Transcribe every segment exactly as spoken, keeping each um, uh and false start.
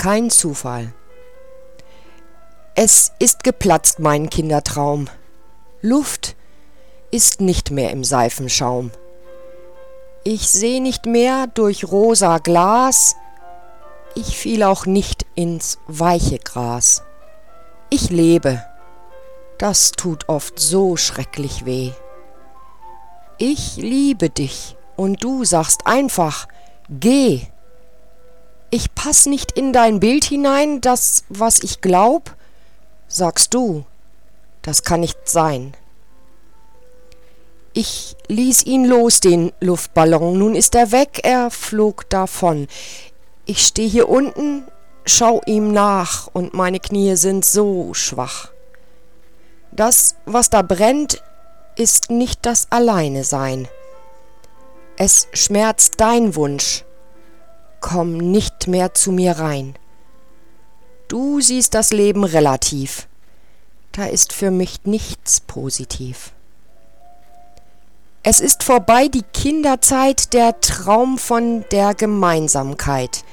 kein Zufall. Es ist geplatzt, mein Kindertraum. Luft ist nicht mehr im Seifenschaum. Ich seh nicht mehr durch rosa Glas, ich fiel auch nicht ins weiche Gras. Ich lebe, das tut oft so schrecklich weh. Ich liebe dich und du sagst einfach, geh. Ich pass nicht in dein Bild hinein, das, was ich glaub, sagst du, das kann nicht sein. Ich ließ ihn los, den Luftballon, nun ist er weg, er flog davon. Ich steh hier unten, schau ihm nach und meine Knie sind so schwach. Das, was da brennt, ist nicht das Alleinesein. Es schmerzt dein Wunsch, komm nicht mehr zu mir rein. Du siehst das Leben relativ, da ist für mich nichts positiv. Es ist vorbei die Kinderzeit, der Traum von der Gemeinsamkeit.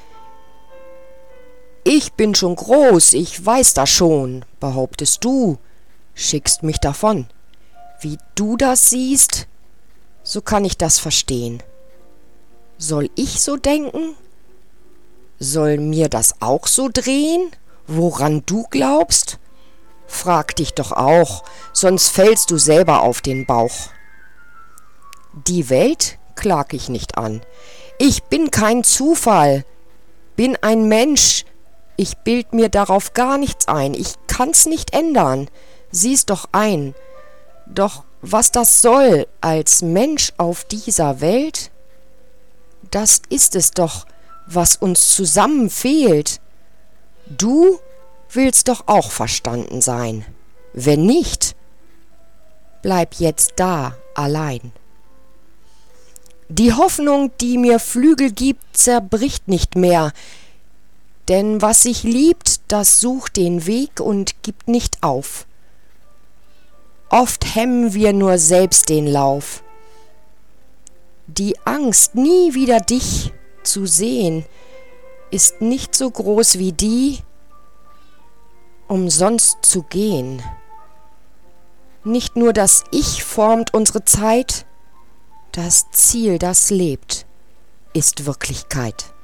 Ich bin schon groß, ich weiß das schon, behauptest du, schickst mich davon. Wie du das siehst, so kann ich das verstehen. Soll ich so denken? Soll mir das auch so drehen, woran du glaubst? Frag dich doch auch, sonst fällst du selber auf den Bauch. Die Welt klag ich nicht an. Ich bin kein Zufall, bin ein Mensch. Ich bild mir darauf gar nichts ein. Ich kann's nicht ändern. Sieh's doch ein. Doch was das soll als Mensch auf dieser Welt? Das ist es doch, was uns zusammen fehlt. Du willst doch auch verstanden sein. Wenn nicht, bleib jetzt da allein. Die Hoffnung, die mir Flügel gibt, zerbricht nicht mehr, denn was sich liebt, das sucht den Weg und gibt nicht auf. Oft hemmen wir nur selbst den Lauf. Die Angst, nie wieder dich zu sehen, ist nicht so groß wie die, umsonst zu gehen. Nicht nur das Ich formt unsere Zeit, das Ziel, das lebt, ist Wirklichkeit.